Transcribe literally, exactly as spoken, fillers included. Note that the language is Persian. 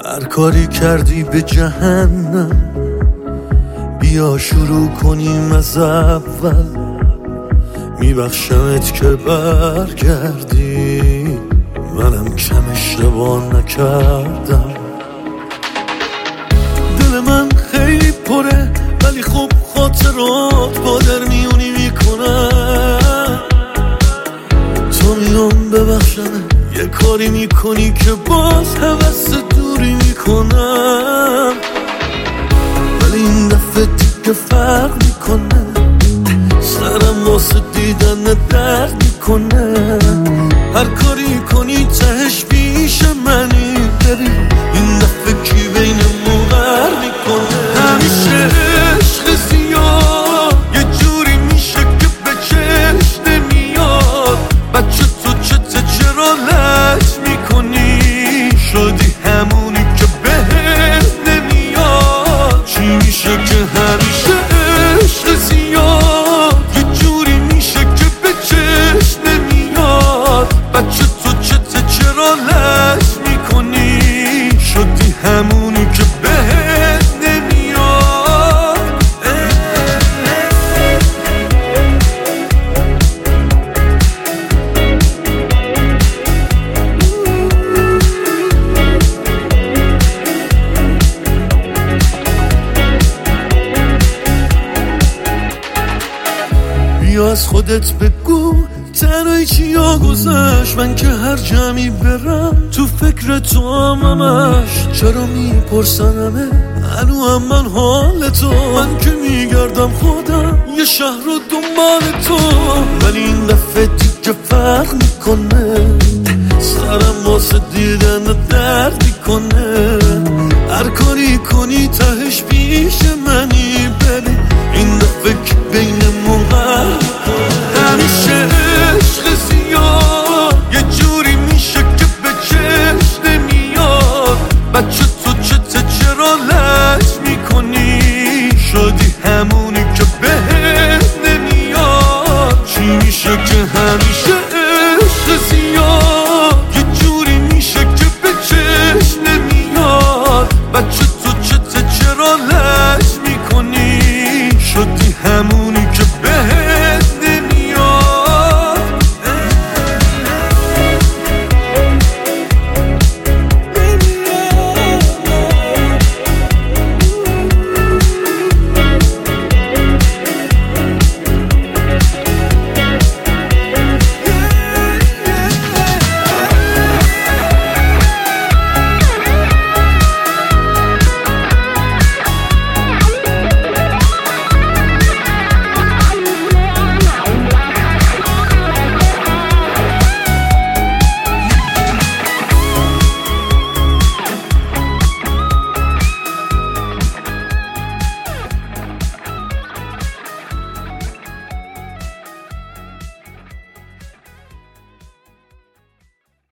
هر کاری کردی به جهنم، بیا شروع کنیم از اول. میبخشمت که برگردی، منم کم اشتباه نکردم. دل من خیلی پره ولی خب خاطرات با در میونی میکنم. تو میام ببخشمه یه کاری میکنی که باز حوث دوری میکنم، ولی این دفعه دیگه فرق میکنه. سرم واسه دیدن درد میکنه. هر کاری کنی تهش پیش منی بری، این دفعه کی بینمون غر میکنه. همیشه عشق زیاد یه جوری میشه که به چشم نمیاد. بچه تو چته چرا لج میکنی؟ شدی همونی که بهت نمیاد. چی میشه که همیشه عشق زیاد یه جوری میشه که به چشم نمیاد. بچه تو چته چرا لج میکنی؟ شدی همونی که بهت نمیاد. بیا از خودت بگو تنهایی چیا گذشت. من که هر جمعی برم تو فکر تو هم همش. چرا میپرسنمه هنو هم من حال تو؟ من که میگردم خودم یه شهر رو دنبال تو، ولی این دفعه دیگه فرق میکنه. سرم واسه دیدن درد میکنه. هر کاری کنی تهش پیش منی.